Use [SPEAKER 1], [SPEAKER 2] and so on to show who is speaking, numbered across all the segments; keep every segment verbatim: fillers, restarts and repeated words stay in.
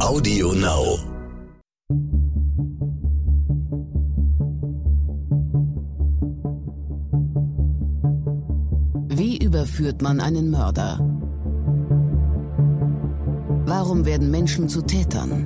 [SPEAKER 1] Audio Now.
[SPEAKER 2] Wie überführt man einen Mörder? Warum werden Menschen zu Tätern?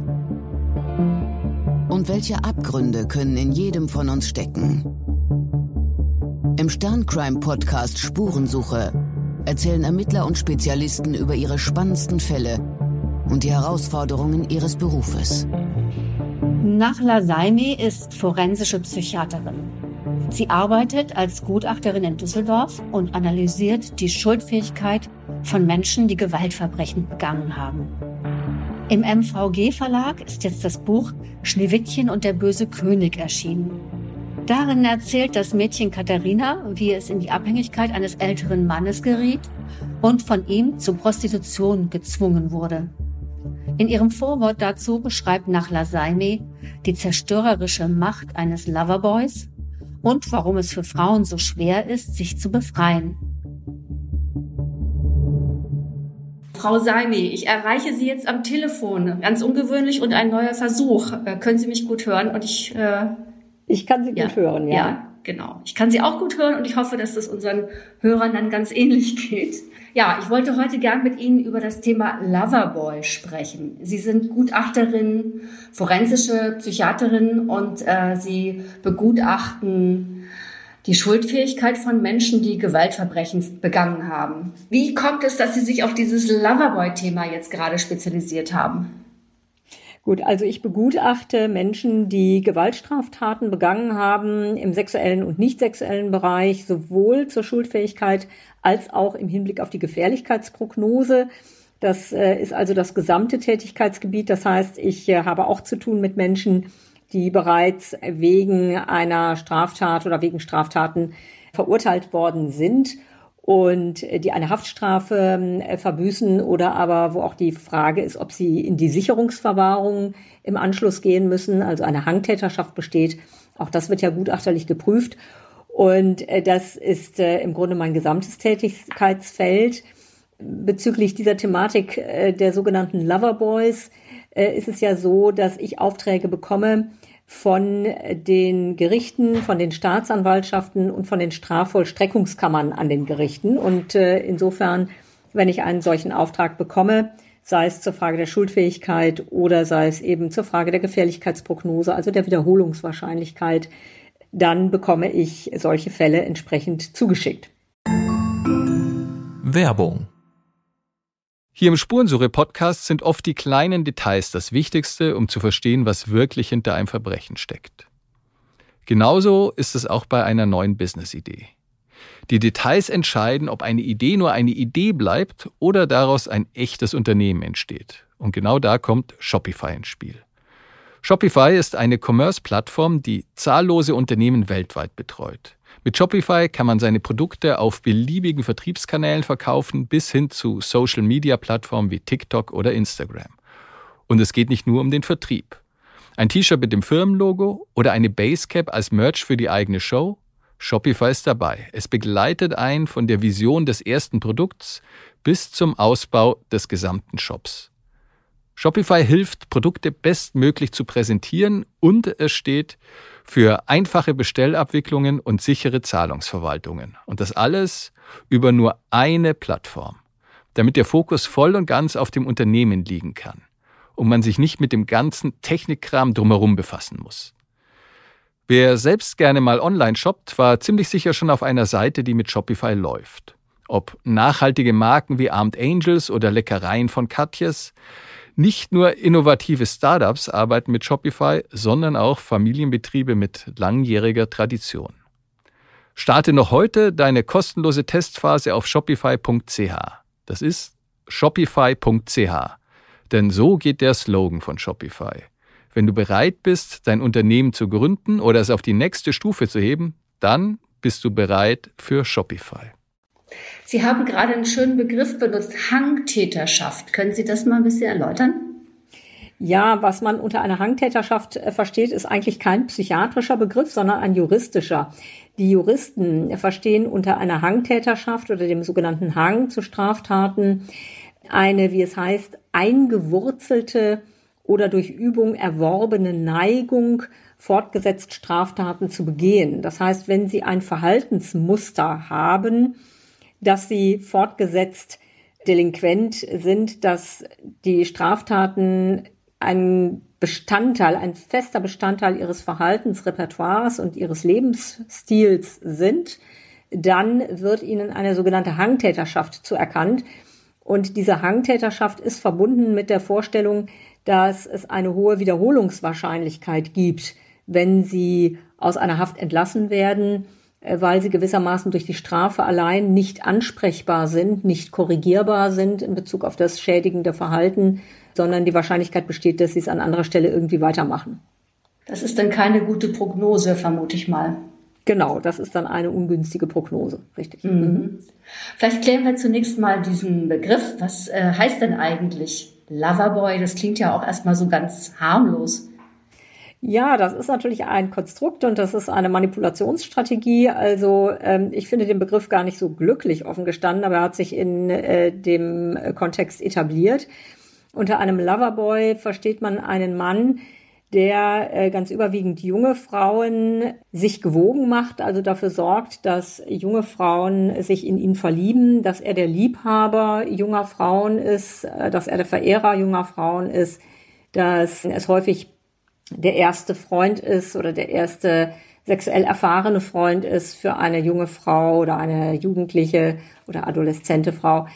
[SPEAKER 2] Und welche Abgründe können in jedem von uns stecken? Im Stern-Crime-Podcast Spurensuche erzählen Ermittler und Spezialisten über ihre spannendsten Fälle und die Herausforderungen ihres Berufes.
[SPEAKER 3] Nakhla Saimi ist forensische Psychiaterin. Sie arbeitet als Gutachterin in Düsseldorf und analysiert die Schuldfähigkeit von Menschen, die Gewaltverbrechen begangen haben. Im M V G-Verlag ist jetzt das Buch Schneewittchen und der böse König erschienen. Darin erzählt das Mädchen Katharina, wie es in die Abhängigkeit eines älteren Mannes geriet und von ihm zur Prostitution gezwungen wurde. In ihrem Vorwort dazu beschreibt Nakhla Saimi die zerstörerische Macht eines Loverboys und warum es für Frauen so schwer ist, sich zu befreien. Frau Saimi, ich erreiche Sie jetzt am Telefon. Ganz ungewöhnlich und ein neuer Versuch. Äh, können Sie mich gut hören? Und ich, äh,
[SPEAKER 4] ich kann Sie gut
[SPEAKER 3] ja,
[SPEAKER 4] hören, ja.
[SPEAKER 3] Ja, genau. Ich kann Sie auch gut hören und ich hoffe, dass das unseren Hörern dann ganz ähnlich geht. Ja, ich wollte heute gern mit Ihnen über das Thema Loverboy sprechen. Sie sind Gutachterin, forensische Psychiaterin und äh, Sie begutachten die Schuldfähigkeit von Menschen, die Gewaltverbrechen begangen haben. Wie kommt es, dass Sie sich auf dieses Loverboy-Thema jetzt gerade spezialisiert haben?
[SPEAKER 4] Gut, also ich begutachte Menschen, die Gewaltstraftaten begangen haben im sexuellen und nicht sexuellen Bereich, sowohl zur Schuldfähigkeit als auch im Hinblick auf die Gefährlichkeitsprognose. Das äh, ist also das gesamte Tätigkeitsgebiet. Das heißt, ich äh, habe auch zu tun mit Menschen, die bereits wegen einer Straftat oder wegen Straftaten verurteilt worden sind und die eine Haftstrafe verbüßen oder aber wo auch die Frage ist, ob sie in die Sicherungsverwahrung im Anschluss gehen müssen, also eine Hangtäterschaft besteht. Auch das wird ja gutachterlich geprüft. Und das ist im Grunde mein gesamtes Tätigkeitsfeld. Bezüglich dieser Thematik der sogenannten Loverboys ist es ja so, dass ich Aufträge bekomme von den Gerichten, von den Staatsanwaltschaften und von den Strafvollstreckungskammern an den Gerichten. Und äh, insofern, wenn ich einen solchen Auftrag bekomme, sei es zur Frage der Schuldfähigkeit oder sei es eben zur Frage der Gefährlichkeitsprognose, also der Wiederholungswahrscheinlichkeit, dann bekomme ich solche Fälle entsprechend zugeschickt.
[SPEAKER 5] Werbung. Hier im Spurensuche-Podcast sind oft die kleinen Details das Wichtigste, um zu verstehen, was wirklich hinter einem Verbrechen steckt. Genauso ist es auch bei einer neuen Business-Idee. Die Details entscheiden, ob eine Idee nur eine Idee bleibt oder daraus ein echtes Unternehmen entsteht. Und genau da kommt Shopify ins Spiel. Shopify ist eine Commerce-Plattform, die zahllose Unternehmen weltweit betreut. Mit Shopify kann man seine Produkte auf beliebigen Vertriebskanälen verkaufen, bis hin zu Social-Media-Plattformen wie TikTok oder Instagram. Und es geht nicht nur um den Vertrieb. Ein T-Shirt mit dem Firmenlogo oder eine Basecap als Merch für die eigene Show? Shopify ist dabei. Es begleitet einen von der Vision des ersten Produkts bis zum Ausbau des gesamten Shops. Shopify hilft, Produkte bestmöglich zu präsentieren und es steht für einfache Bestellabwicklungen und sichere Zahlungsverwaltungen. Und das alles über nur eine Plattform, damit der Fokus voll und ganz auf dem Unternehmen liegen kann und man sich nicht mit dem ganzen Technikkram drumherum befassen muss. Wer selbst gerne mal online shoppt, war ziemlich sicher schon auf einer Seite, die mit Shopify läuft. Ob nachhaltige Marken wie Armed Angels oder Leckereien von Katjes. Nicht nur innovative Startups arbeiten mit Shopify, sondern auch Familienbetriebe mit langjähriger Tradition. Starte noch heute deine kostenlose Testphase auf shopify punkt c h. Das ist shopify punkt c h. Denn so geht der Slogan von Shopify. Wenn du bereit bist, dein Unternehmen zu gründen oder es auf die nächste Stufe zu heben, dann bist du bereit für Shopify.
[SPEAKER 3] Sie haben gerade einen schönen Begriff benutzt, Hangtäterschaft. Können Sie das mal ein bisschen erläutern?
[SPEAKER 4] Ja, was man unter einer Hangtäterschaft versteht, ist eigentlich kein psychiatrischer Begriff, sondern ein juristischer. Die Juristen verstehen unter einer Hangtäterschaft oder dem sogenannten Hang zu Straftaten eine, wie es heißt, eingewurzelte oder durch Übung erworbene Neigung, fortgesetzt Straftaten zu begehen. Das heißt, wenn Sie ein Verhaltensmuster haben, dass Sie fortgesetzt delinquent sind, dass die Straftaten ein Bestandteil, ein fester Bestandteil Ihres Verhaltensrepertoires und Ihres Lebensstils sind, dann wird Ihnen eine sogenannte Hangtäterschaft zuerkannt. Und diese Hangtäterschaft ist verbunden mit der Vorstellung, dass es eine hohe Wiederholungswahrscheinlichkeit gibt, wenn Sie aus einer Haft entlassen werden, weil Sie gewissermaßen durch die Strafe allein nicht ansprechbar sind, nicht korrigierbar sind in Bezug auf das schädigende Verhalten, sondern die Wahrscheinlichkeit besteht, dass Sie es an anderer Stelle irgendwie weitermachen.
[SPEAKER 3] Das ist dann keine gute Prognose, vermute ich mal.
[SPEAKER 4] Genau, das ist dann eine ungünstige Prognose, richtig.
[SPEAKER 3] Mhm. Mhm. Vielleicht klären wir zunächst mal diesen Begriff. Was äh, heißt denn eigentlich Loverboy? Das klingt ja auch erstmal so ganz harmlos.
[SPEAKER 4] Ja, das ist natürlich ein Konstrukt und das ist eine Manipulationsstrategie. Also ähm, ich finde den Begriff gar nicht so glücklich offen gestanden, aber er hat sich in äh, dem Kontext etabliert. Unter einem Loverboy versteht man einen Mann, der äh, ganz überwiegend junge Frauen sich gewogen macht, also dafür sorgt, dass junge Frauen sich in ihn verlieben, dass er der Liebhaber junger Frauen ist, äh, dass er der Verehrer junger Frauen ist, dass es häufig der erste Freund ist oder der erste sexuell erfahrene Freund ist für eine junge Frau oder eine jugendliche oder adoleszente Frau.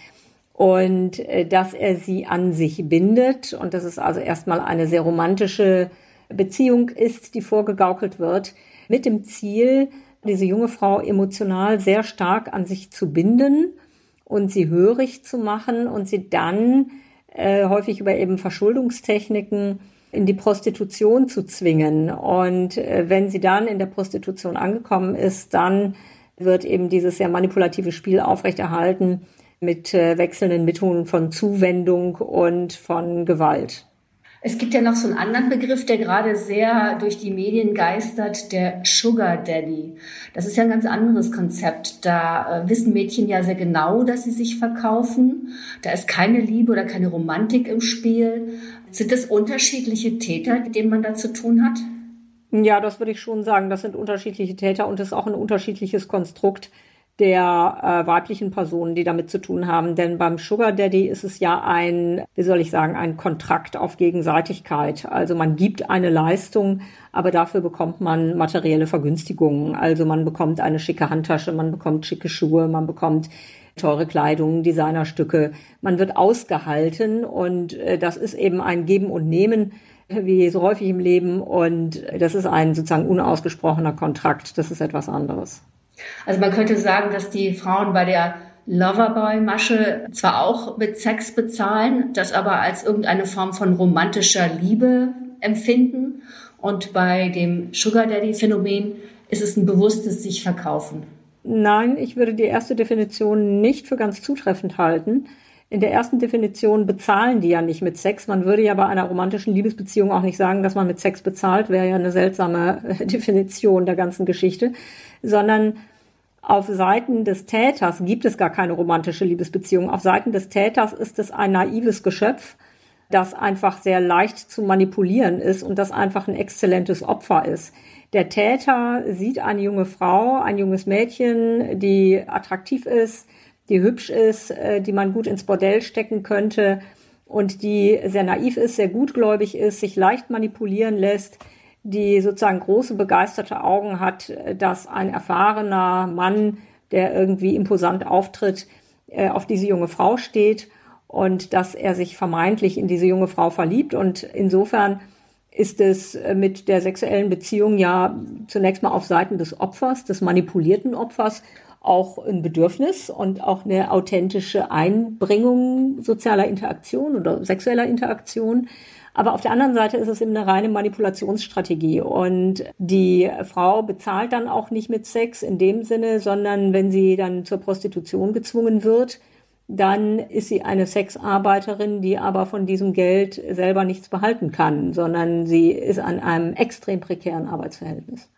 [SPEAKER 4] Und äh, dass er sie an sich bindet und dass es also erstmal eine sehr romantische Beziehung ist, die vorgegaukelt wird, mit dem Ziel, diese junge Frau emotional sehr stark an sich zu binden und sie hörig zu machen und sie dann äh, häufig über eben Verschuldungstechniken in die Prostitution zu zwingen. Und äh, wenn sie dann in der Prostitution angekommen ist, dann wird eben dieses sehr manipulative Spiel aufrechterhalten mit äh, wechselnden Methoden von Zuwendung und von Gewalt.
[SPEAKER 3] Es gibt ja noch so einen anderen Begriff, der gerade sehr durch die Medien geistert, der Sugar Daddy. Das ist ja ein ganz anderes Konzept. Da äh, wissen Mädchen ja sehr genau, dass sie sich verkaufen. Da ist keine Liebe oder keine Romantik im Spiel. Sind das unterschiedliche Täter, mit denen man da zu tun hat?
[SPEAKER 4] Ja, das würde ich schon sagen. Das sind unterschiedliche Täter und es ist auch ein unterschiedliches Konstrukt der äh, weiblichen Personen, die damit zu tun haben. Denn beim Sugar Daddy ist es ja ein, wie soll ich sagen, ein Kontrakt auf Gegenseitigkeit. Also man gibt eine Leistung, aber dafür bekommt man materielle Vergünstigungen. Also man bekommt eine schicke Handtasche, man bekommt schicke Schuhe, man bekommt teure Kleidung, Designerstücke. Man wird ausgehalten und äh, das ist eben ein Geben und Nehmen, wie so häufig im Leben. Und das ist ein sozusagen unausgesprochener Kontrakt. Das ist etwas anderes.
[SPEAKER 3] Also man könnte sagen, dass die Frauen bei der Loverboy-Masche zwar auch mit Sex bezahlen, das aber als irgendeine Form von romantischer Liebe empfinden. Und bei dem Sugar Daddy-Phänomen ist es ein bewusstes sich verkaufen.
[SPEAKER 4] Nein, ich würde die erste Definition nicht für ganz zutreffend halten. In der ersten Definition bezahlen die ja nicht mit Sex. Man würde ja bei einer romantischen Liebesbeziehung auch nicht sagen, dass man mit Sex bezahlt, wäre ja eine seltsame Definition der ganzen Geschichte, sondern auf Seiten des Täters gibt es gar keine romantische Liebesbeziehung. Auf Seiten des Täters ist es ein naives Geschöpf, das einfach sehr leicht zu manipulieren ist und das einfach ein exzellentes Opfer ist. Der Täter sieht eine junge Frau, ein junges Mädchen, die attraktiv ist, die hübsch ist, die man gut ins Bordell stecken könnte und die sehr naiv ist, sehr gutgläubig ist, sich leicht manipulieren lässt, die sozusagen große begeisterte Augen hat, dass ein erfahrener Mann, der irgendwie imposant auftritt, auf diese junge Frau steht und dass er sich vermeintlich in diese junge Frau verliebt. Und insofern ist es mit der sexuellen Beziehung ja zunächst mal auf Seiten des Opfers, des manipulierten Opfers, auch ein Bedürfnis und auch eine authentische Einbringung sozialer Interaktion oder sexueller Interaktion. Aber auf der anderen Seite ist es eben eine reine Manipulationsstrategie und die Frau bezahlt dann auch nicht mit Sex in dem Sinne, sondern wenn sie dann zur Prostitution gezwungen wird, dann ist sie eine Sexarbeiterin, die aber von diesem Geld selber nichts behalten kann, sondern sie ist an einem extrem prekären Arbeitsverhältnis.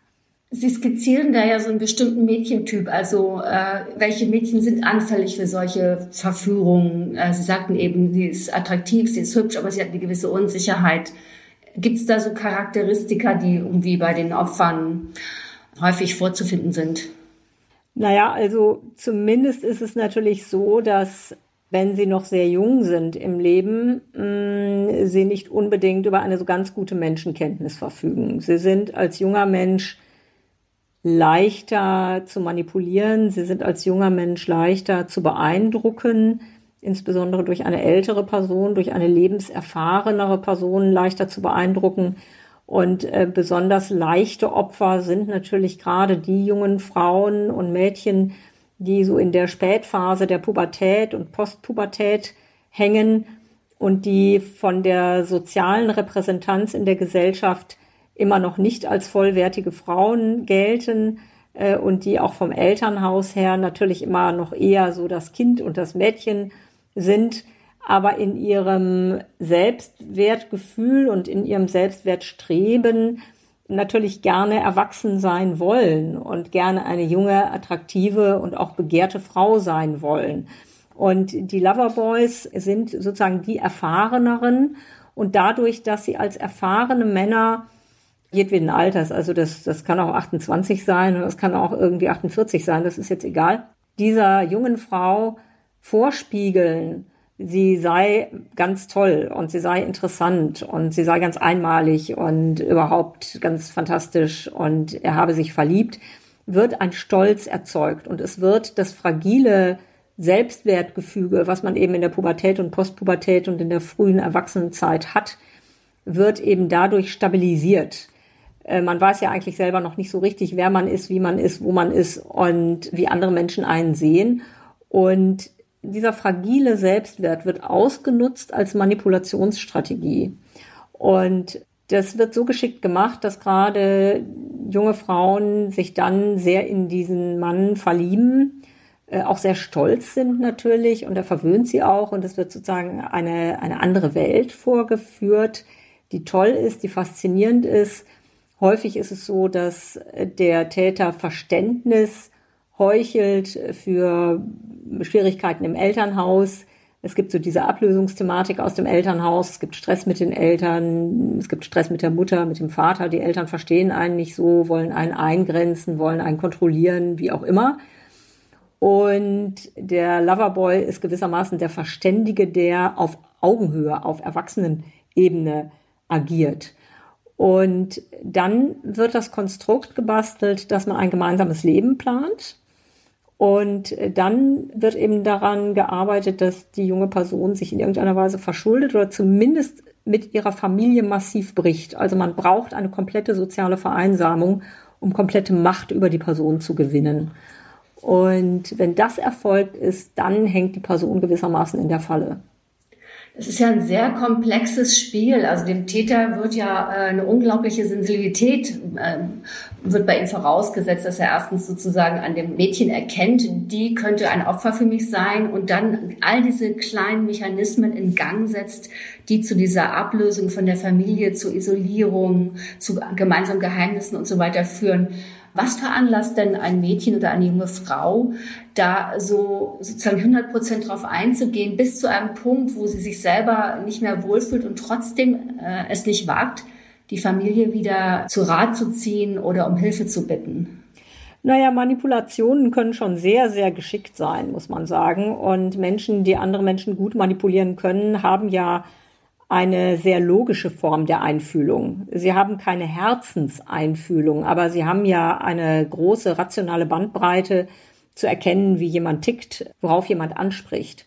[SPEAKER 3] Sie skizzieren da ja so einen bestimmten Mädchentyp. Also äh, welche Mädchen sind anfällig für solche Verführungen? Äh, Sie sagten eben, sie ist attraktiv, sie ist hübsch, aber sie hat eine gewisse Unsicherheit. Gibt es da so Charakteristika, die irgendwie bei den Opfern häufig vorzufinden sind?
[SPEAKER 4] Naja, also zumindest ist es natürlich so, dass wenn sie noch sehr jung sind im Leben, mh, sie nicht unbedingt über eine so ganz gute Menschenkenntnis verfügen. Sie sind als junger Mensch leichter zu manipulieren, sie sind als junger Mensch leichter zu beeindrucken, insbesondere durch eine ältere Person, durch eine lebenserfahrenere Person leichter zu beeindrucken. Und äh, besonders leichte Opfer sind natürlich gerade die jungen Frauen und Mädchen, die so in der Spätphase der Pubertät und Postpubertät hängen und die von der sozialen Repräsentanz in der Gesellschaft immer noch nicht als vollwertige Frauen gelten äh, und die auch vom Elternhaus her natürlich immer noch eher so das Kind und das Mädchen sind, aber in ihrem Selbstwertgefühl und in ihrem Selbstwertstreben natürlich gerne erwachsen sein wollen und gerne eine junge, attraktive und auch begehrte Frau sein wollen. Und die Loverboys sind sozusagen die Erfahreneren und dadurch, dass sie als erfahrene Männer jedweden Alters, also das, das kann auch achtundzwanzig sein oder das kann auch irgendwie achtundvierzig sein, das ist jetzt egal, dieser jungen Frau vorspiegeln, sie sei ganz toll und sie sei interessant und sie sei ganz einmalig und überhaupt ganz fantastisch und er habe sich verliebt, wird ein Stolz erzeugt und es wird das fragile Selbstwertgefüge, was man eben in der Pubertät und Postpubertät und in der frühen Erwachsenenzeit hat, wird eben dadurch stabilisiert. Man weiß ja eigentlich selber noch nicht so richtig, wer man ist, wie man ist, wo man ist und wie andere Menschen einen sehen. Und dieser fragile Selbstwert wird ausgenutzt als Manipulationsstrategie. Und das wird so geschickt gemacht, dass gerade junge Frauen sich dann sehr in diesen Mann verlieben, äh, auch sehr stolz sind natürlich und er verwöhnt sie auch. Und es wird sozusagen eine, eine andere Welt vorgeführt, die toll ist, die faszinierend ist. Häufig ist es so, dass der Täter Verständnis heuchelt für Schwierigkeiten im Elternhaus. Es gibt so diese Ablösungsthematik aus dem Elternhaus. Es gibt Stress mit den Eltern. Es gibt Stress mit der Mutter, mit dem Vater. Die Eltern verstehen einen nicht so, wollen einen eingrenzen, wollen einen kontrollieren, wie auch immer. Und der Loverboy ist gewissermaßen der Verständige, der auf Augenhöhe, auf Erwachsenenebene agiert. Und dann wird das Konstrukt gebastelt, dass man ein gemeinsames Leben plant. Und dann wird eben daran gearbeitet, dass die junge Person sich in irgendeiner Weise verschuldet oder zumindest mit ihrer Familie massiv bricht. Also man braucht eine komplette soziale Vereinsamung, um komplette Macht über die Person zu gewinnen. Und wenn das erfolgt ist, dann hängt die Person gewissermaßen in der Falle.
[SPEAKER 3] Es ist ja ein sehr komplexes Spiel. Also dem Täter wird ja äh, eine unglaubliche Sensibilität, äh, wird bei ihm vorausgesetzt, dass er erstens sozusagen an dem Mädchen erkennt, die könnte ein Opfer für mich sein und dann all diese kleinen Mechanismen in Gang setzt, die zu dieser Ablösung von der Familie, zu Isolierung, zu gemeinsamen Geheimnissen und so weiter führen. Was veranlasst denn ein Mädchen oder eine junge Frau, da so sozusagen hundert Prozent drauf einzugehen, bis zu einem Punkt, wo sie sich selber nicht mehr wohlfühlt und trotzdem äh, es nicht wagt, die Familie wieder zu Rat zu ziehen oder um Hilfe zu bitten?
[SPEAKER 4] Naja, Manipulationen können schon sehr, sehr geschickt sein, muss man sagen. Und Menschen, die andere Menschen gut manipulieren können, haben ja eine sehr logische Form der Einfühlung. Sie haben keine Herzenseinfühlung, aber sie haben ja eine große rationale Bandbreite zu erkennen, wie jemand tickt, worauf jemand anspricht.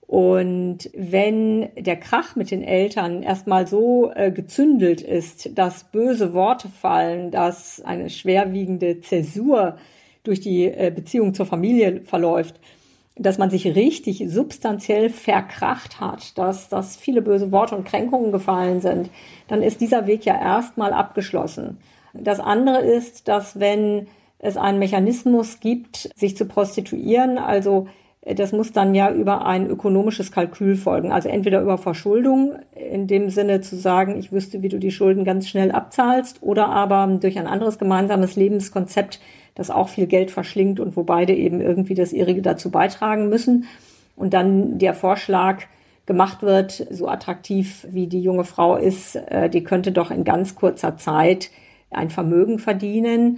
[SPEAKER 4] Und wenn der Krach mit den Eltern erstmal so äh, gezündelt ist, dass böse Worte fallen, dass eine schwerwiegende Zäsur durch die äh, Beziehung zur Familie verläuft, dass man sich richtig substanziell verkracht hat, dass, dass viele böse Worte und Kränkungen gefallen sind, dann ist dieser Weg ja erstmal abgeschlossen. Das andere ist, dass wenn es einen Mechanismus gibt, sich zu prostituieren, also Das muss dann ja über ein ökonomisches Kalkül folgen. Also entweder über Verschuldung, in dem Sinne zu sagen, ich wüsste, wie du die Schulden ganz schnell abzahlst, oder aber durch ein anderes gemeinsames Lebenskonzept, das auch viel Geld verschlingt und wo beide eben irgendwie das ihrige dazu beitragen müssen. Und dann der Vorschlag gemacht wird, so attraktiv wie die junge Frau ist, die könnte doch in ganz kurzer Zeit ein Vermögen verdienen.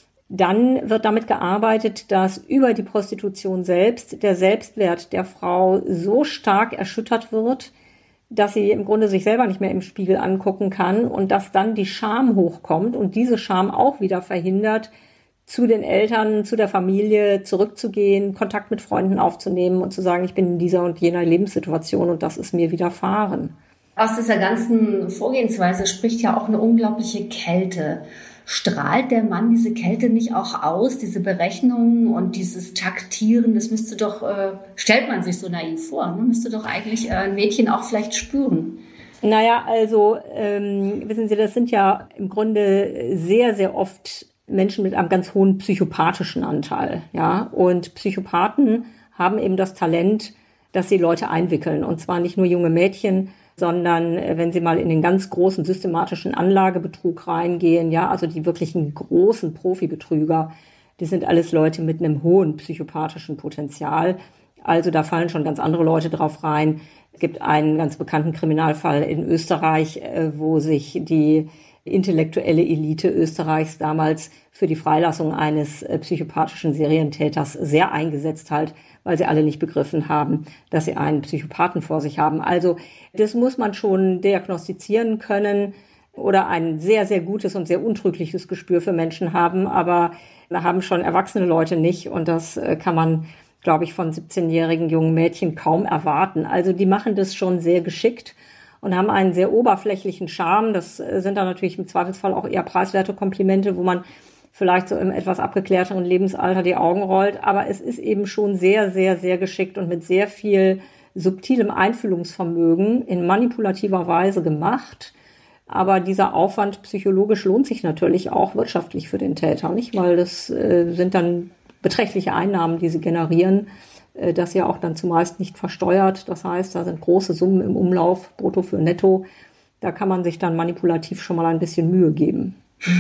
[SPEAKER 4] Dann wird damit gearbeitet, dass über die Prostitution selbst der Selbstwert der Frau so stark erschüttert wird, dass sie im Grunde sich selber nicht mehr im Spiegel angucken kann und dass dann die Scham hochkommt und diese Scham auch wieder verhindert, zu den Eltern, zu der Familie zurückzugehen, Kontakt mit Freunden aufzunehmen und zu sagen, ich bin in dieser und jener Lebenssituation und das ist mir widerfahren.
[SPEAKER 3] Aus dieser ganzen Vorgehensweise spricht ja auch eine unglaubliche Kälte. Strahlt der Mann diese Kälte nicht auch aus, diese Berechnungen und dieses Taktieren? Das müsste doch, äh, stellt man sich so naiv vor, ne? Müsste doch eigentlich äh, ein Mädchen auch vielleicht spüren.
[SPEAKER 4] Naja, also ähm, wissen Sie, das sind ja im Grunde sehr, sehr oft Menschen mit einem ganz hohen psychopathischen Anteil. Ja? Und Psychopathen haben eben das Talent, dass sie Leute einwickeln. Und zwar nicht nur junge Mädchen, sondern wenn Sie mal in den ganz großen systematischen Anlagebetrug reingehen, ja, also die wirklichen großen Profibetrüger, die sind alles Leute mit einem hohen psychopathischen Potenzial. Also da fallen schon ganz andere Leute drauf rein. Es gibt einen ganz bekannten Kriminalfall in Österreich, wo sich die intellektuelle Elite Österreichs damals für die Freilassung eines psychopathischen Serientäters sehr eingesetzt hat, weil sie alle nicht begriffen haben, dass sie einen Psychopathen vor sich haben. Also das muss man schon diagnostizieren können oder ein sehr, sehr gutes und sehr untrügliches Gespür für Menschen haben. Aber da haben schon erwachsene Leute nicht und das kann man, glaube ich, von siebzehnjährigen jungen Mädchen kaum erwarten. Also die machen das schon sehr geschickt und haben einen sehr oberflächlichen Charme. Das sind dann natürlich im Zweifelsfall auch eher preiswerte Komplimente, wo man vielleicht so im etwas abgeklärteren Lebensalter die Augen rollt. Aber es ist eben schon sehr, sehr, sehr geschickt und mit sehr viel subtilem Einfühlungsvermögen in manipulativer Weise gemacht. Aber dieser Aufwand psychologisch lohnt sich natürlich auch wirtschaftlich für den Täter, nicht? Weil das äh, sind dann beträchtliche Einnahmen, die sie generieren, äh, das ja auch dann zumeist nicht versteuert. Das heißt, da sind große Summen im Umlauf, brutto für netto. Da kann man sich dann manipulativ schon mal ein bisschen Mühe geben.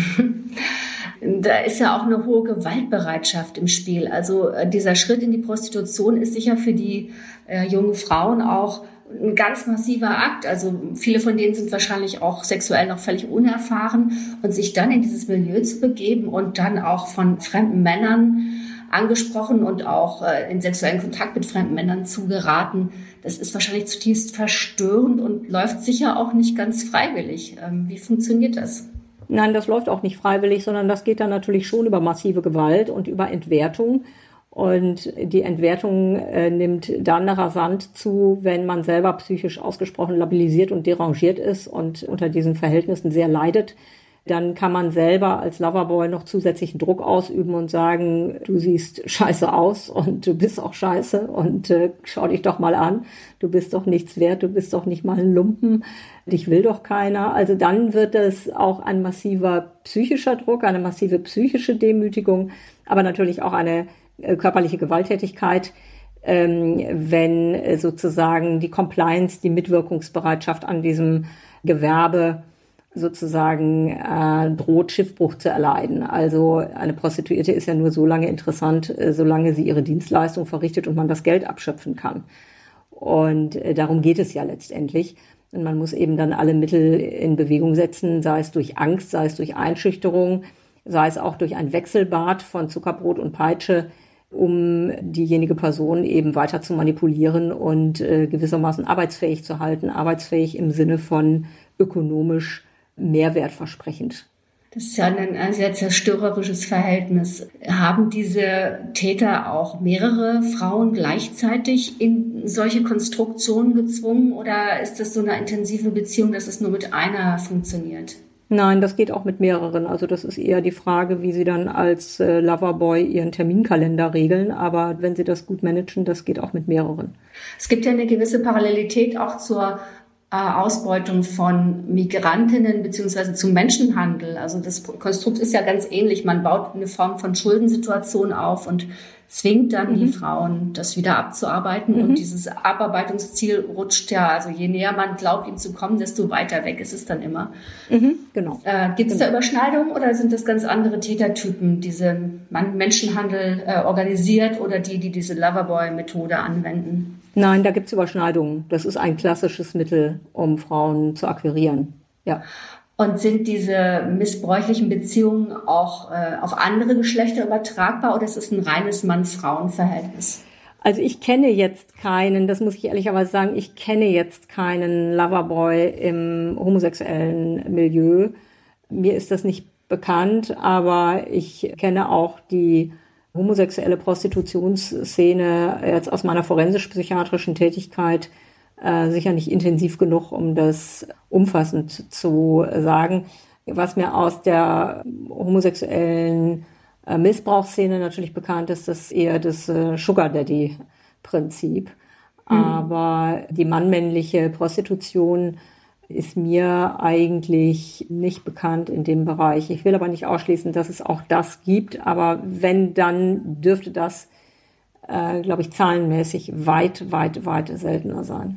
[SPEAKER 3] Da ist ja auch eine hohe Gewaltbereitschaft im Spiel. Also äh, dieser Schritt in die Prostitution ist sicher für die äh, jungen Frauen auch ein ganz massiver Akt. Also viele von denen sind wahrscheinlich auch sexuell noch völlig unerfahren und sich dann in dieses Milieu zu begeben und dann auch von fremden Männern angesprochen und auch äh, in sexuellen Kontakt mit fremden Männern zu geraten, das ist wahrscheinlich zutiefst verstörend und läuft sicher auch nicht ganz freiwillig. Ähm, wie funktioniert das?
[SPEAKER 4] Nein, das läuft auch nicht freiwillig, sondern das geht dann natürlich schon über massive Gewalt und über Entwertung. Und die Entwertung äh, nimmt dann rasant zu, wenn man selber psychisch ausgesprochen labilisiert und derangiert ist und unter diesen Verhältnissen sehr leidet. Dann kann man selber als Loverboy noch zusätzlichen Druck ausüben und sagen, du siehst scheiße aus und du bist auch scheiße und äh, schau dich doch mal an, du bist doch nichts wert, du bist doch nicht mal ein Lumpen, dich will doch keiner. Also dann wird es auch ein massiver psychischer Druck, eine massive psychische Demütigung, aber natürlich auch eine äh, körperliche Gewalttätigkeit, ähm, wenn äh, sozusagen die Compliance, die Mitwirkungsbereitschaft an diesem Gewerbe sozusagen äh, droht, Schiffbruch zu erleiden. Also eine Prostituierte ist ja nur so lange interessant, äh, solange sie ihre Dienstleistung verrichtet und man das Geld abschöpfen kann. Und äh, darum geht es ja letztendlich. Und man muss eben dann alle Mittel in Bewegung setzen, sei es durch Angst, sei es durch Einschüchterung, sei es auch durch ein Wechselbad von Zuckerbrot und Peitsche, um diejenige Person eben weiter zu manipulieren und äh, gewissermaßen arbeitsfähig zu halten. Arbeitsfähig im Sinne von ökonomisch mehrwertversprechend.
[SPEAKER 3] Das ist ja ein, ein sehr zerstörerisches Verhältnis. Haben diese Täter auch mehrere Frauen gleichzeitig in solche Konstruktionen gezwungen oder ist das so eine intensive Beziehung, dass es nur mit einer funktioniert?
[SPEAKER 4] Nein, das geht auch mit mehreren. Also das ist eher die Frage, wie sie dann als äh, Loverboy ihren Terminkalender regeln. Aber wenn sie das gut managen, das geht auch mit mehreren.
[SPEAKER 3] Es gibt ja eine gewisse Parallelität auch zur Ausbeutung von Migrantinnen beziehungsweise zum Menschenhandel. Also das Konstrukt ist ja ganz ähnlich. Man baut eine Form von Schuldensituation auf und zwingt dann
[SPEAKER 4] mhm.
[SPEAKER 3] die Frauen, das wieder abzuarbeiten.
[SPEAKER 4] Mhm.
[SPEAKER 3] Und dieses Abarbeitungsziel rutscht ja, also je näher man glaubt, ihm zu kommen, desto weiter weg ist es dann immer.
[SPEAKER 4] Mhm. Genau.
[SPEAKER 3] Äh, Gibt es
[SPEAKER 4] genau.
[SPEAKER 3] da Überschneidungen oder sind das ganz andere Tätertypen, diese Menschenhandel äh, organisiert oder die, die diese Loverboy-Methode anwenden?
[SPEAKER 4] Nein, da gibt es Überschneidungen. Das ist ein klassisches Mittel, um Frauen zu akquirieren. Ja.
[SPEAKER 3] Und sind diese missbräuchlichen Beziehungen auch äh, auf andere Geschlechter übertragbar oder ist es ein reines Mann-Frauen-Verhältnis?
[SPEAKER 4] Also ich kenne jetzt keinen, das muss ich ehrlicherweise sagen, ich kenne jetzt keinen Loverboy im homosexuellen Milieu. Mir ist das nicht bekannt, aber ich kenne auch die homosexuelle Prostitutionsszene jetzt aus meiner forensisch-psychiatrischen Tätigkeit äh, sicher nicht intensiv genug, um das umfassend zu sagen. Was mir aus der homosexuellen äh, Missbrauchsszene natürlich bekannt ist, das eher das äh, Sugar-Daddy-Prinzip. Mhm. Aber die mannmännliche Prostitution ist mir eigentlich nicht bekannt in dem Bereich. Ich will aber nicht ausschließen, dass es auch das gibt. Aber wenn, dann dürfte das, äh, glaube ich, zahlenmäßig weit, weit, weit seltener sein.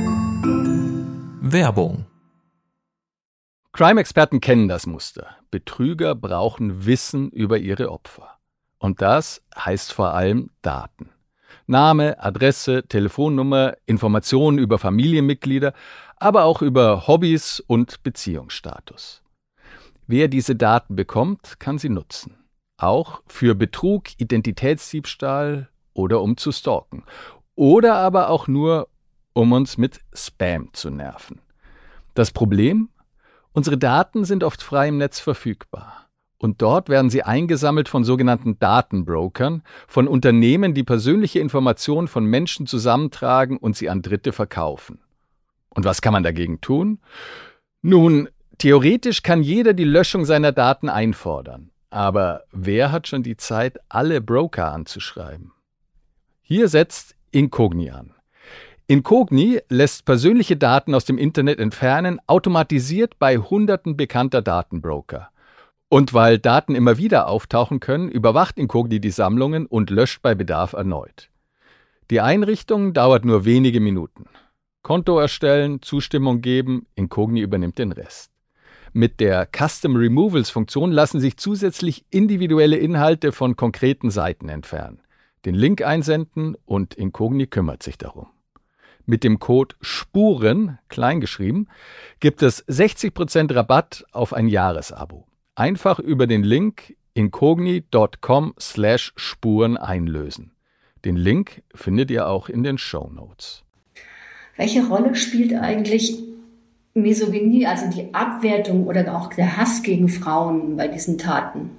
[SPEAKER 1] Werbung.
[SPEAKER 5] Crime-Experten kennen das Muster. Betrüger brauchen Wissen über ihre Opfer. Und das heißt vor allem Daten. Name, Adresse, Telefonnummer, Informationen über Familienmitglieder, aber auch über Hobbys und Beziehungsstatus. Wer diese Daten bekommt, kann sie nutzen. Auch für Betrug, Identitätsdiebstahl oder um zu stalken. Oder aber auch nur, um uns mit Spam zu nerven. Das Problem? Unsere Daten sind oft frei im Netz verfügbar. Und dort werden sie eingesammelt von sogenannten Datenbrokern, von Unternehmen, die persönliche Informationen von Menschen zusammentragen und sie an Dritte verkaufen. Und was kann man dagegen tun? Nun, theoretisch kann jeder die Löschung seiner Daten einfordern. Aber wer hat schon die Zeit, alle Broker anzuschreiben? Hier setzt Incogni an. Incogni lässt persönliche Daten aus dem Internet entfernen, automatisiert bei Hunderten bekannter Datenbroker. Und weil Daten immer wieder auftauchen können, überwacht Incogni die Sammlungen und löscht bei Bedarf erneut. Die Einrichtung dauert nur wenige Minuten. Konto erstellen, Zustimmung geben, Incogni übernimmt den Rest. Mit der Custom Removals Funktion lassen sich zusätzlich individuelle Inhalte von konkreten Seiten entfernen. Den Link einsenden und Incogni kümmert sich darum. Mit dem Code SPUREN, kleingeschrieben, gibt es sechzig Prozent Rabatt auf ein Jahresabo. Einfach über den Link incogni.com slash Spuren einlösen. Den Link findet ihr auch in den Shownotes.
[SPEAKER 3] Welche Rolle spielt eigentlich Misogynie, also die Abwertung oder auch der Hass gegen Frauen bei diesen Taten?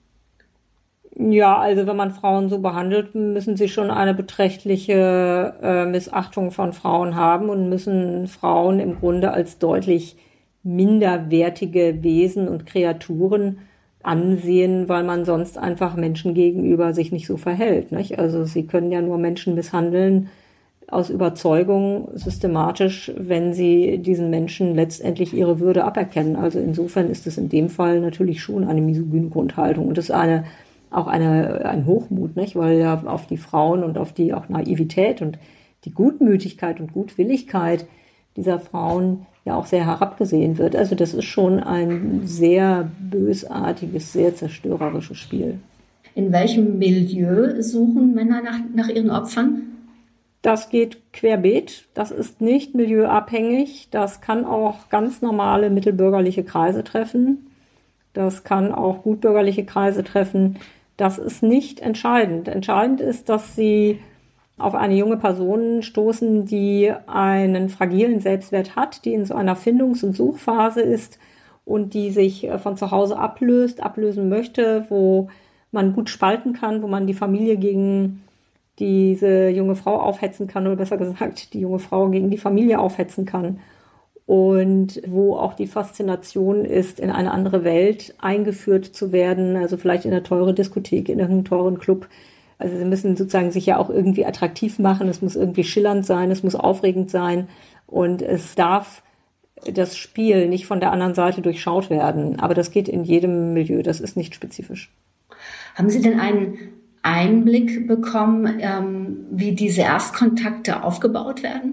[SPEAKER 4] Ja, also wenn man Frauen so behandelt, müssen sie schon eine beträchtliche äh, Missachtung von Frauen haben und müssen Frauen im Grunde als deutlich minderwertige Wesen und Kreaturen ansehen, weil man sonst einfach Menschen gegenüber sich nicht so verhält, nicht? Also sie können ja nur Menschen misshandeln aus Überzeugung systematisch, wenn sie diesen Menschen letztendlich ihre Würde aberkennen. Also insofern ist es in dem Fall natürlich schon eine misogyne Grundhaltung und das ist eine auch eine, ein Hochmut, nicht? Weil ja auf die Frauen und auf die auch Naivität und die Gutmütigkeit und Gutwilligkeit dieser Frauen ja auch sehr herabgesehen wird. Also das ist schon ein sehr bösartiges, sehr zerstörerisches Spiel.
[SPEAKER 3] In welchem Milieu suchen Männer nach, nach ihren Opfern?
[SPEAKER 4] Das geht querbeet. Das ist nicht milieuabhängig. Das kann auch ganz normale mittelbürgerliche Kreise treffen. Das kann auch gutbürgerliche Kreise treffen. Das ist nicht entscheidend. Entscheidend ist, dass sie auf eine junge Person stoßen, die einen fragilen Selbstwert hat, die in so einer Findungs- und Suchphase ist und die sich von zu Hause ablöst, ablösen möchte, wo man gut spalten kann, wo man die Familie gegen diese junge Frau aufhetzen kann oder besser gesagt, die junge Frau gegen die Familie aufhetzen kann und wo auch die Faszination ist, in eine andere Welt eingeführt zu werden, also vielleicht in eine teure Diskothek, in einen teuren Club. Also sie müssen sozusagen sich ja auch irgendwie attraktiv machen, es muss irgendwie schillernd sein, es muss aufregend sein und es darf das Spiel nicht von der anderen Seite durchschaut werden. Aber das geht in jedem Milieu, das ist nicht spezifisch.
[SPEAKER 3] Haben Sie denn einen Einblick bekommen, ähm, wie diese Erstkontakte aufgebaut werden?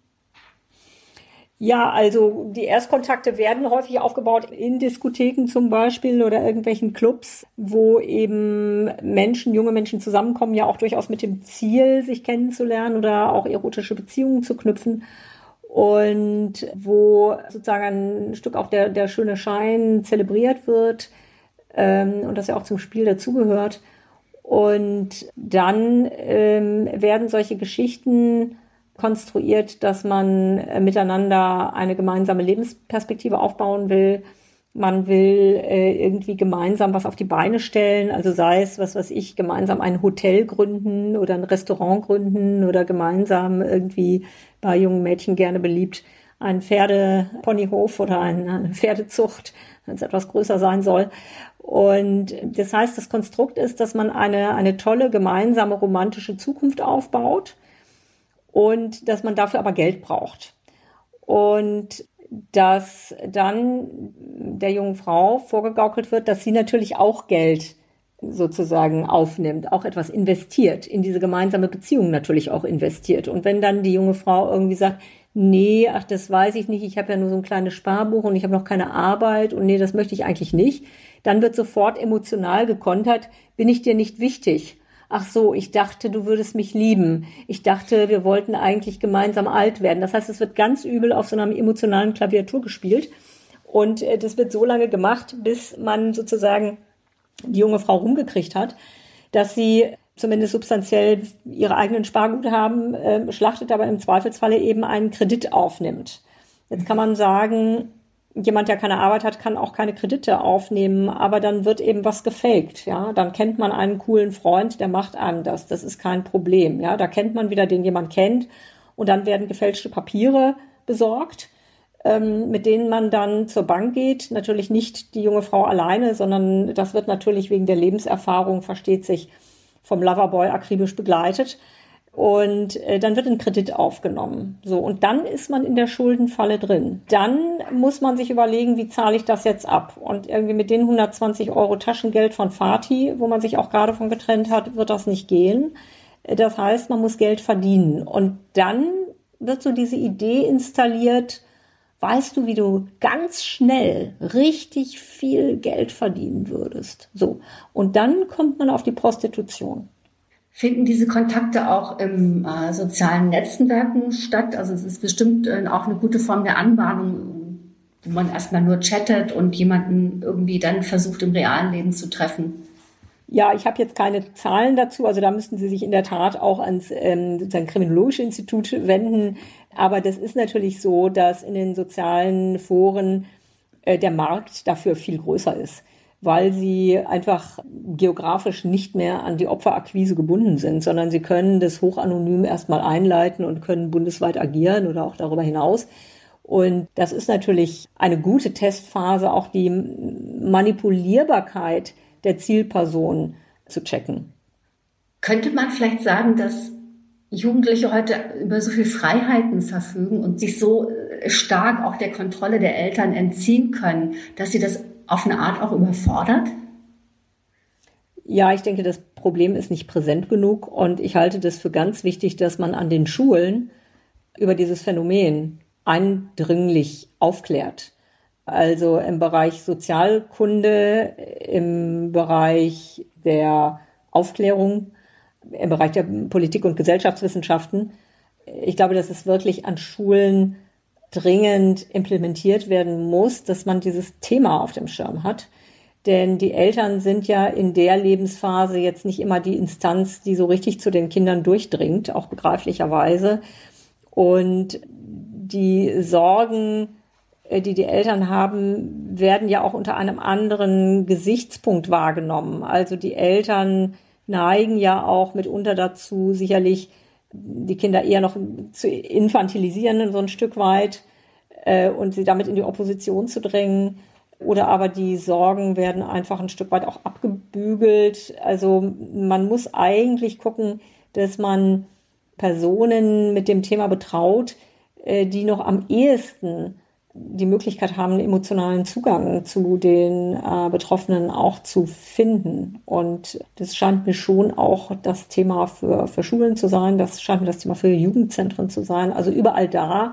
[SPEAKER 4] Ja, also die Erstkontakte werden häufig aufgebaut in Diskotheken zum Beispiel oder irgendwelchen Clubs, wo eben Menschen, junge Menschen zusammenkommen, ja auch durchaus mit dem Ziel, sich kennenzulernen oder auch erotische Beziehungen zu knüpfen. Und wo sozusagen ein Stück auch der, der schöne Schein zelebriert wird ähm, und das ja auch zum Spiel dazugehört. Und dann ähm, werden solche Geschichten konstruiert, dass man äh, miteinander eine gemeinsame Lebensperspektive aufbauen will. Man will äh, irgendwie gemeinsam was auf die Beine stellen, also sei es, was weiß ich, gemeinsam ein Hotel gründen oder ein Restaurant gründen oder gemeinsam irgendwie bei jungen Mädchen gerne beliebt ein Pferdeponyhof oder ein, eine Pferdezucht, wenn es etwas größer sein soll. Und das heißt, das Konstrukt ist, dass man eine, eine tolle gemeinsame romantische Zukunft aufbaut und dass man dafür aber Geld braucht. Und dass dann der jungen Frau vorgegaukelt wird, dass sie natürlich auch Geld sozusagen aufnimmt, auch etwas investiert, in diese gemeinsame Beziehung natürlich auch investiert. Und wenn dann die junge Frau irgendwie sagt, nee, ach, das weiß ich nicht, ich habe ja nur so ein kleines Sparbuch und ich habe noch keine Arbeit und nee, das möchte ich eigentlich nicht, dann wird sofort emotional gekontert, bin ich dir nicht wichtig? Ach so, ich dachte, du würdest mich lieben. Ich dachte, wir wollten eigentlich gemeinsam alt werden. Das heißt, es wird ganz übel auf so einer emotionalen Klaviatur gespielt. Und äh, das wird so lange gemacht, bis man sozusagen die junge Frau rumgekriegt hat, dass sie zumindest substanziell ihre eigenen Sparguthaben äh, schlachtet, aber im Zweifelsfalle eben einen Kredit aufnimmt. Jetzt kann man sagen, jemand, der keine Arbeit hat, kann auch keine Kredite aufnehmen, aber dann wird eben was gefaked, ja. Dann kennt man einen coolen Freund, der macht einem das. Das ist kein Problem, ja. Da kennt man wieder, den jemand kennt und dann werden gefälschte Papiere besorgt, ähm, mit denen man dann zur Bank geht. Natürlich nicht die junge Frau alleine, sondern das wird natürlich wegen der Lebenserfahrung, versteht sich, vom Loverboy akribisch begleitet. Und äh, dann wird ein Kredit aufgenommen. So, und dann ist man in der Schuldenfalle drin. Dann muss man sich überlegen, wie zahle ich das jetzt ab? Und irgendwie mit den hundertzwanzig Euro Taschengeld von Fatih, wo man sich auch gerade von getrennt hat, wird das nicht gehen. Das heißt, man muss Geld verdienen. Und dann wird so diese Idee installiert, weißt du, wie du ganz schnell richtig viel Geld verdienen würdest? So. Und dann kommt man auf die Prostitution.
[SPEAKER 3] Finden diese Kontakte auch im äh, sozialen Netzwerken statt? Also es ist bestimmt äh, auch eine gute Form der Anbahnung, wo man erstmal nur chattet und jemanden irgendwie dann versucht, im realen Leben zu treffen.
[SPEAKER 4] Ja, ich habe jetzt keine Zahlen dazu. Also da müssten Sie sich in der Tat auch ans ähm, sozusagen Kriminologische Institut wenden. Aber das ist natürlich so, dass in den sozialen Foren äh, der Markt dafür viel größer ist, weil sie einfach geografisch nicht mehr an die Opferakquise gebunden sind, sondern sie können das hochanonym erstmal einleiten und können bundesweit agieren oder auch darüber hinaus. Und das ist natürlich eine gute Testphase, auch die Manipulierbarkeit der Zielperson zu checken.
[SPEAKER 3] Könnte man vielleicht sagen, dass Jugendliche heute über so viel Freiheiten verfügen und sich so stark auch der Kontrolle der Eltern entziehen können, dass sie das auf eine Art auch überfordert?
[SPEAKER 4] Ja, ich denke, das Problem ist nicht präsent genug und ich halte das für ganz wichtig, dass man an den Schulen über dieses Phänomen eindringlich aufklärt. Also im Bereich Sozialkunde, im Bereich der Aufklärung, im Bereich der Politik- und Gesellschaftswissenschaften. Ich glaube, dass es wirklich an Schulen dringend implementiert werden muss, dass man dieses Thema auf dem Schirm hat. Denn die Eltern sind ja in der Lebensphase jetzt nicht immer die Instanz, die so richtig zu den Kindern durchdringt, auch begreiflicherweise. Und die Sorgen, die die Eltern haben, werden ja auch unter einem anderen Gesichtspunkt wahrgenommen. Also die Eltern neigen ja auch mitunter dazu, sicherlich die Kinder eher noch zu infantilisieren, so ein Stück weit, äh, und sie damit in die Opposition zu drängen. Oder aber die Sorgen werden einfach ein Stück weit auch abgebügelt. Also man muss eigentlich gucken, dass man Personen mit dem Thema betraut, äh, die noch am ehesten die Möglichkeit haben, einen emotionalen Zugang zu den äh, Betroffenen auch zu finden. Und das scheint mir schon auch das Thema für, für Schulen zu sein. Das scheint mir das Thema für Jugendzentren zu sein. Also überall da,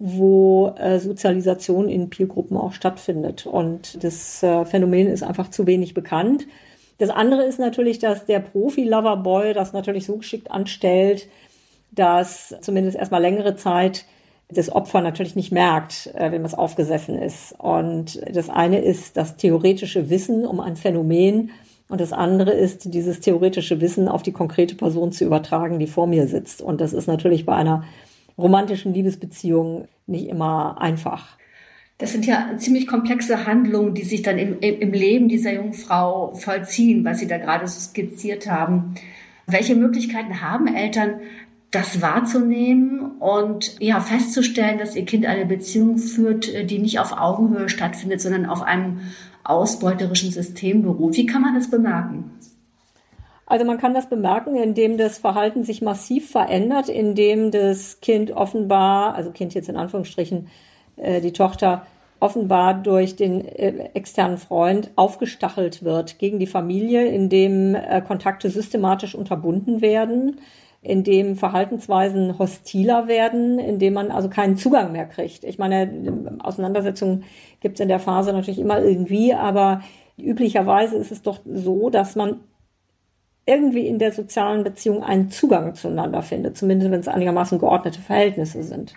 [SPEAKER 4] wo äh, Sozialisation in Peergruppen auch stattfindet. Und das äh, Phänomen ist einfach zu wenig bekannt. Das andere ist natürlich, dass der Profi-Loverboy das natürlich so geschickt anstellt, dass zumindest erstmal längere Zeit das Opfer natürlich nicht merkt, äh, wenn es aufgesessen ist. Und das eine ist das theoretische Wissen um ein Phänomen und das andere ist, dieses theoretische Wissen auf die konkrete Person zu übertragen, die vor mir sitzt. Und das ist natürlich bei einer romantischen Liebesbeziehung nicht immer einfach.
[SPEAKER 3] Das sind ja ziemlich komplexe Handlungen, die sich dann im, im Leben dieser jungen Frau vollziehen, was Sie da gerade so skizziert haben. Welche Möglichkeiten haben Eltern, das wahrzunehmen und ja festzustellen, dass ihr Kind eine Beziehung führt, die nicht auf Augenhöhe stattfindet, sondern auf einem ausbeuterischen System beruht? Wie kann man das bemerken?
[SPEAKER 4] Also man kann das bemerken, indem das Verhalten sich massiv verändert, indem das Kind offenbar, also Kind jetzt in Anführungsstrichen, äh, die Tochter offenbar durch den äh, externen Freund aufgestachelt wird gegen die Familie, indem äh, Kontakte systematisch unterbunden werden, in dem Verhaltensweisen hostiler werden, in dem man also keinen Zugang mehr kriegt. Ich meine, Auseinandersetzungen gibt es in der Phase natürlich immer irgendwie, aber üblicherweise ist es doch so, dass man irgendwie in der sozialen Beziehung einen Zugang zueinander findet, zumindest wenn es einigermaßen geordnete Verhältnisse sind.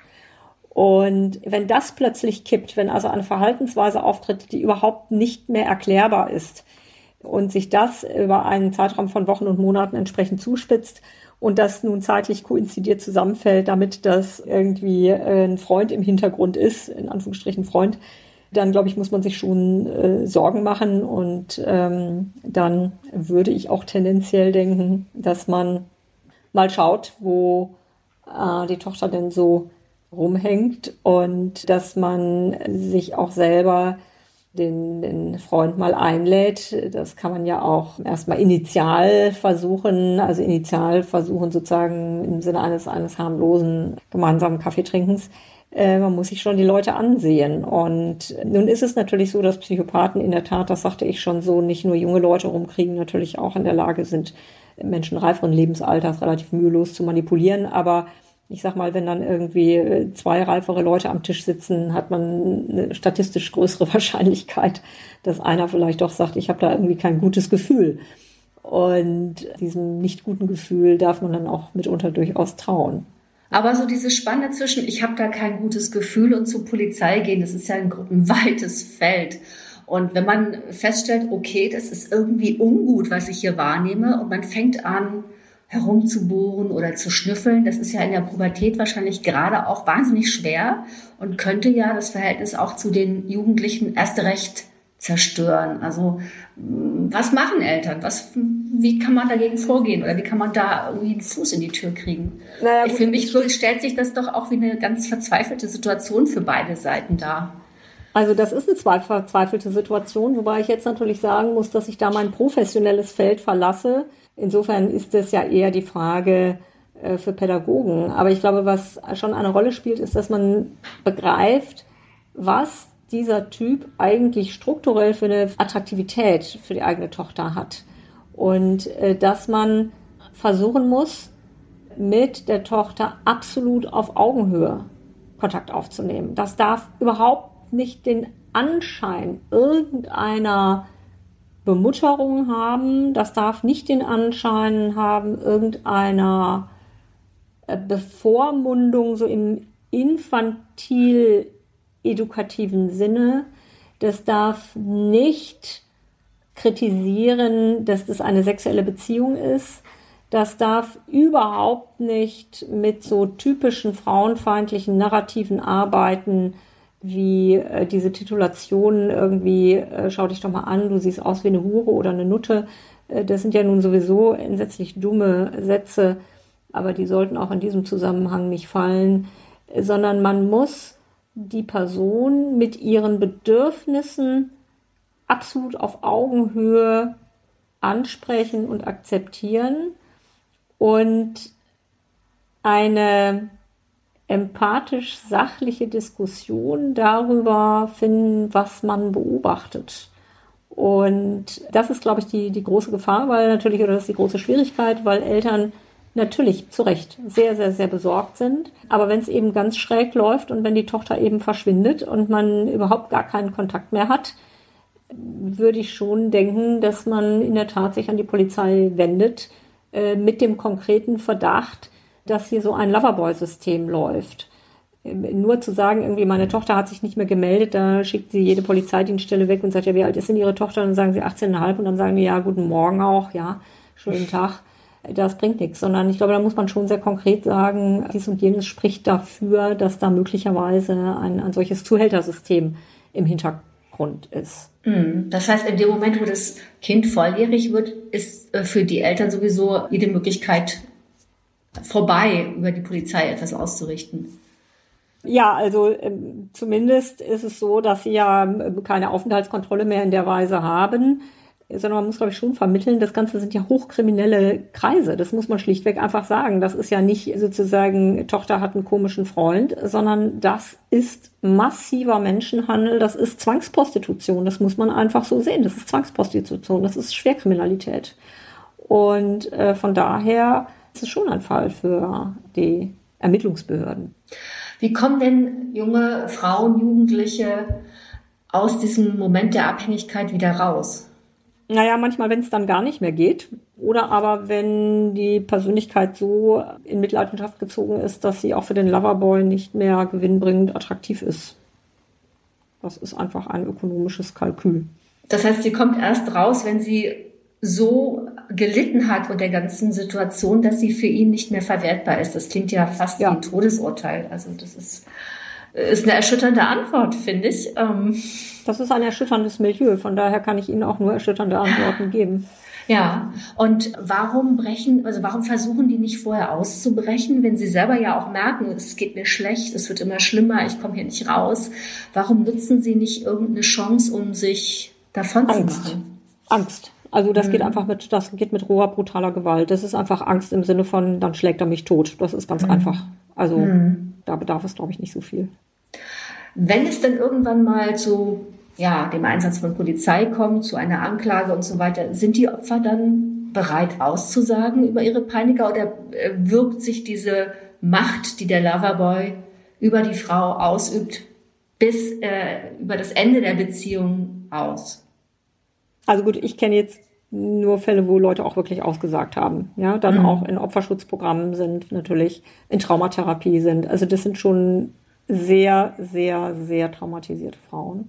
[SPEAKER 4] Und wenn das plötzlich kippt, wenn also eine Verhaltensweise auftritt, die überhaupt nicht mehr erklärbar ist und sich das über einen Zeitraum von Wochen und Monaten entsprechend zuspitzt, und das nun zeitlich koinzidiert zusammenfällt, damit das irgendwie ein Freund im Hintergrund ist, in Anführungsstrichen Freund, dann glaube ich, muss man sich schon äh, Sorgen machen. Und ähm, dann würde ich auch tendenziell denken, dass man mal schaut, wo äh, die Tochter denn so rumhängt und dass man sich auch selber Den, den Freund mal einlädt. Das kann man ja auch erstmal initial versuchen, also initial versuchen sozusagen im Sinne eines, eines harmlosen gemeinsamen Kaffeetrinkens. Äh, man muss sich schon die Leute ansehen. Und nun ist es natürlich so, dass Psychopathen in der Tat, das sagte ich schon so, nicht nur junge Leute rumkriegen, natürlich auch in der Lage sind, Menschen reiferen Lebensalters relativ mühelos zu manipulieren. Aber ich sag mal, wenn dann irgendwie zwei reifere Leute am Tisch sitzen, hat man eine statistisch größere Wahrscheinlichkeit, dass einer vielleicht doch sagt, ich habe da irgendwie kein gutes Gefühl. Und diesem nicht guten Gefühl darf man dann auch mitunter durchaus trauen.
[SPEAKER 3] Aber so diese Spanne zwischen, ich habe da kein gutes Gefühl und zur Polizei gehen, das ist ja ein, ein weites Feld. Und wenn man feststellt, okay, das ist irgendwie ungut, was ich hier wahrnehme, und man fängt an, herumzubohren oder zu schnüffeln. Das ist ja in der Pubertät wahrscheinlich gerade auch wahnsinnig schwer und könnte ja das Verhältnis auch zu den Jugendlichen erst recht zerstören. Also was machen Eltern? Was, wie kann man dagegen vorgehen oder wie kann man da irgendwie einen Fuß in die Tür kriegen? Naja, für mich stellt sich das doch auch wie eine ganz verzweifelte Situation für beide Seiten dar.
[SPEAKER 4] Also das ist eine verzweifelte Situation, wobei ich jetzt natürlich sagen muss, dass ich da mein professionelles Feld verlasse. Insofern ist es ja eher die Frage äh, für Pädagogen. Aber ich glaube, was schon eine Rolle spielt, ist, dass man begreift, was dieser Typ eigentlich strukturell für eine Attraktivität für die eigene Tochter hat. Und äh, dass man versuchen muss, mit der Tochter absolut auf Augenhöhe Kontakt aufzunehmen. Das darf überhaupt nicht den Anschein irgendeiner Bemutterung haben. Das darf nicht den Anschein haben irgendeiner Bevormundung so im infantil-edukativen Sinne. Das darf nicht kritisieren, dass das eine sexuelle Beziehung ist. Das darf überhaupt nicht mit so typischen frauenfeindlichen Narrativen arbeiten, wie äh, diese Titulationen irgendwie, äh, schau dich doch mal an, du siehst aus wie eine Hure oder eine Nutte. Äh, das sind ja nun sowieso entsetzlich dumme Sätze, aber die sollten auch in diesem Zusammenhang nicht fallen, äh, sondern man muss die Person mit ihren Bedürfnissen absolut auf Augenhöhe ansprechen und akzeptieren und eine empathisch sachliche Diskussion darüber finden, was man beobachtet. Und das ist, glaube ich, die, die große Gefahr, weil natürlich, oder das ist die große Schwierigkeit, weil Eltern natürlich zu Recht sehr, sehr, sehr besorgt sind. Aber wenn es eben ganz schräg läuft und wenn die Tochter eben verschwindet und man überhaupt gar keinen Kontakt mehr hat, würde ich schon denken, dass man in der Tat sich an die Polizei wendet, äh, mit dem konkreten Verdacht, dass hier so ein Loverboy-System läuft. Nur zu sagen, irgendwie meine Tochter hat sich nicht mehr gemeldet, da schickt sie jede Polizeidienststelle weg und sagt, ja, wie alt ist denn Ihre Tochter? Und dann sagen sie achtzehn Komma fünf und dann sagen die, ja, guten Morgen auch, ja, schönen Tag. Das bringt nichts, sondern ich glaube, da muss man schon sehr konkret sagen, dies und jenes spricht dafür, dass da möglicherweise ein, ein solches Zuhältersystem im Hintergrund ist.
[SPEAKER 1] Das heißt, in dem Moment, wo das Kind volljährig wird, ist für die Eltern sowieso jede Möglichkeit vorbei, über die Polizei etwas auszurichten.
[SPEAKER 4] Ja, also ähm, zumindest ist es so, dass sie ja ähm, keine Aufenthaltskontrolle mehr in der Weise haben, sondern man muss, glaube ich, schon vermitteln, das Ganze sind ja hochkriminelle Kreise, das muss man schlichtweg einfach sagen. Das ist ja nicht sozusagen, Tochter hat einen komischen Freund, sondern das ist massiver Menschenhandel, das ist Zwangsprostitution, das muss man einfach so sehen, das ist Zwangsprostitution, das ist Schwerkriminalität. Und äh, von daher ist es schon ein Fall für die Ermittlungsbehörden.
[SPEAKER 1] Wie kommen denn junge Frauen, Jugendliche aus diesem Moment der Abhängigkeit wieder raus?
[SPEAKER 4] Naja, manchmal, wenn es dann gar nicht mehr geht. Oder aber, wenn die Persönlichkeit so in Mitleidenschaft gezogen ist, dass sie auch für den Loverboy nicht mehr gewinnbringend attraktiv ist. Das ist einfach ein ökonomisches Kalkül.
[SPEAKER 1] Das heißt, sie kommt erst raus, wenn sie so gelitten hat unter der ganzen Situation, dass sie für ihn nicht mehr verwertbar ist. Das klingt ja fast ja. wie ein Todesurteil. Also das ist, ist eine erschütternde Antwort, finde ich. Ähm
[SPEAKER 4] das ist ein erschütterndes Milieu. Von daher kann ich Ihnen auch nur erschütternde Antworten geben.
[SPEAKER 1] Ja, und warum brechen, also warum versuchen die nicht vorher auszubrechen, wenn sie selber ja auch merken, es geht mir schlecht, es wird immer schlimmer, ich komme hier nicht raus. Warum nutzen sie nicht irgendeine Chance, um sich davon zu machen?
[SPEAKER 4] Angst. Also das mhm. geht einfach mit, das geht mit roher, brutaler Gewalt. Das ist einfach Angst im Sinne von, dann schlägt er mich tot. Das ist ganz mhm. einfach. Also mhm. da bedarf es, glaube ich, nicht so viel.
[SPEAKER 1] Wenn es dann irgendwann mal zu ja, dem Einsatz von Polizei kommt, zu einer Anklage und so weiter, sind die Opfer dann bereit auszusagen über ihre Peiniger oder wirkt sich diese Macht, die der Loverboy über die Frau ausübt, bis äh, über das Ende der Beziehung aus?
[SPEAKER 4] Also gut, ich kenne jetzt nur Fälle, wo Leute auch wirklich ausgesagt haben. Ja, dann mhm. auch in Opferschutzprogrammen sind, natürlich in Traumatherapie sind. Also das sind schon sehr, sehr, sehr traumatisierte Frauen.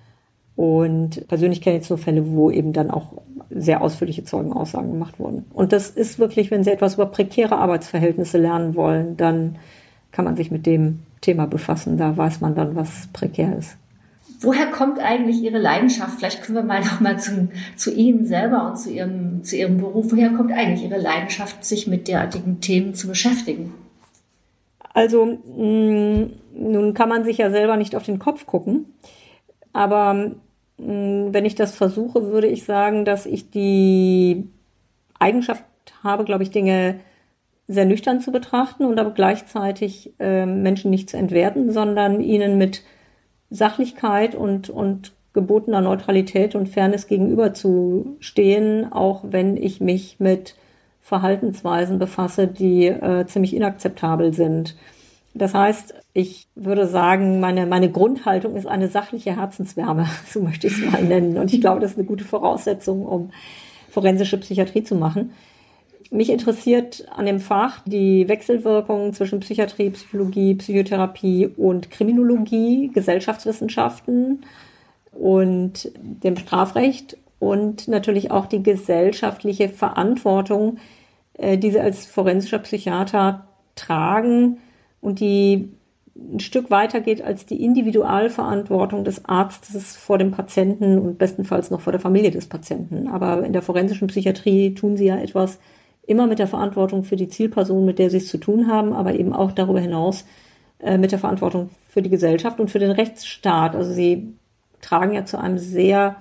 [SPEAKER 4] Und persönlich kenne ich jetzt nur Fälle, wo eben dann auch sehr ausführliche Zeugenaussagen gemacht wurden. Und das ist wirklich, wenn Sie etwas über prekäre Arbeitsverhältnisse lernen wollen, dann kann man sich mit dem Thema befassen. Da weiß man dann, was prekär ist.
[SPEAKER 1] Woher kommt eigentlich Ihre Leidenschaft? Vielleicht können wir mal noch mal zu, zu Ihnen selber und zu Ihrem, zu Ihrem Beruf. Woher kommt eigentlich Ihre Leidenschaft, sich mit derartigen Themen zu beschäftigen?
[SPEAKER 4] Also mh, nun kann man sich ja selber nicht auf den Kopf gucken. Aber mh, wenn ich das versuche, würde ich sagen, dass ich die Eigenschaft habe, glaube ich, Dinge sehr nüchtern zu betrachten und aber gleichzeitig äh, Menschen nicht zu entwerten, sondern ihnen mit Sachlichkeit und, und gebotener Neutralität und Fairness gegenüberzustehen, auch wenn ich mich mit Verhaltensweisen befasse, die äh, ziemlich inakzeptabel sind. Das heißt, ich würde sagen, meine, meine Grundhaltung ist eine sachliche Herzenswärme, so möchte ich es mal nennen. Und ich glaube, das ist eine gute Voraussetzung, um forensische Psychiatrie zu machen. Mich interessiert an dem Fach die Wechselwirkung zwischen Psychiatrie, Psychologie, Psychotherapie und Kriminologie, Gesellschaftswissenschaften und dem Strafrecht und natürlich auch die gesellschaftliche Verantwortung, die sie als forensischer Psychiater tragen und die ein Stück weiter geht als die Individualverantwortung des Arztes vor dem Patienten und bestenfalls noch vor der Familie des Patienten. Aber in der forensischen Psychiatrie tun sie ja etwas immer mit der Verantwortung für die Zielperson, mit der sie es zu tun haben, aber eben auch darüber hinaus äh, mit der Verantwortung für die Gesellschaft und für den Rechtsstaat. Also sie tragen ja zu einem sehr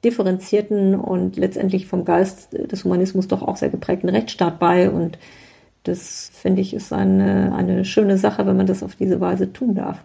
[SPEAKER 4] differenzierten und letztendlich vom Geist des Humanismus doch auch sehr geprägten Rechtsstaat bei. Und das finde ich ist eine, eine schöne Sache, wenn man das auf diese Weise tun darf.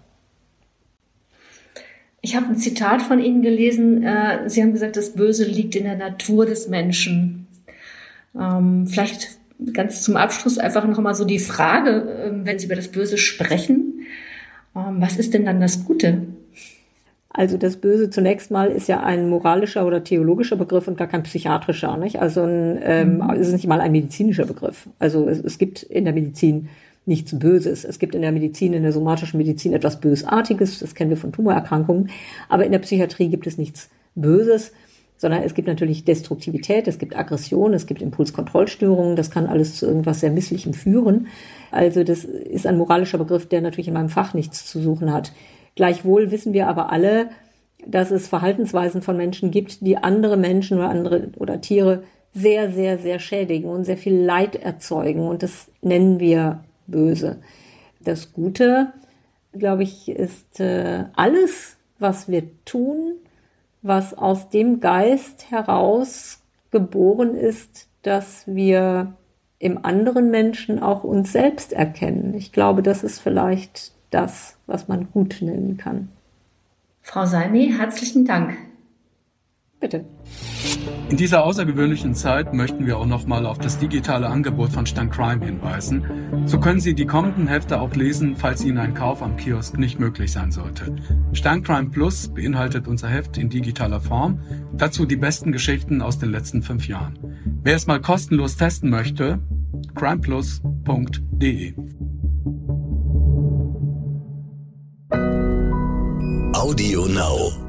[SPEAKER 1] Ich habe ein Zitat von Ihnen gelesen. Äh, Sie haben gesagt, das Böse liegt in der Natur des Menschen. Ähm, vielleicht ganz zum Abschluss einfach noch mal so die Frage, äh, wenn Sie über das Böse sprechen, ähm, was ist denn dann das Gute?
[SPEAKER 4] Also das Böse zunächst mal ist ja ein moralischer oder theologischer Begriff und gar kein psychiatrischer, nicht? Also ein, ähm, mhm. es ist nicht mal ein medizinischer Begriff. Also es, es gibt in der Medizin nichts Böses. Es gibt in der Medizin, in der somatischen Medizin etwas Bösartiges, das kennen wir von Tumorerkrankungen, aber in der Psychiatrie gibt es nichts Böses, sondern es gibt natürlich Destruktivität, es gibt Aggression, es gibt Impulskontrollstörungen, das kann alles zu irgendwas sehr Misslichem führen. Also das ist ein moralischer Begriff, der natürlich in meinem Fach nichts zu suchen hat. Gleichwohl wissen wir aber alle, dass es Verhaltensweisen von Menschen gibt, die andere Menschen oder andere oder Tiere sehr, sehr, sehr schädigen und sehr viel Leid erzeugen. Und das nennen wir böse. Das Gute, glaube ich, ist äh, alles, was wir tun, was aus dem Geist heraus geboren ist, dass wir im anderen Menschen auch uns selbst erkennen. Ich glaube, das ist vielleicht das, was man gut nennen kann.
[SPEAKER 1] Frau Salmi, herzlichen Dank.
[SPEAKER 4] Bitte.
[SPEAKER 6] In dieser außergewöhnlichen Zeit möchten wir auch nochmal auf das digitale Angebot von Stern Crime hinweisen. So können Sie die kommenden Hefte auch lesen, falls Ihnen ein Kauf am Kiosk nicht möglich sein sollte. Stern Crime Plus beinhaltet unser Heft in digitaler Form. Dazu die besten Geschichten aus den letzten fünf Jahren. Wer es mal kostenlos testen möchte, crimeplus punkt de.
[SPEAKER 7] Audio Now.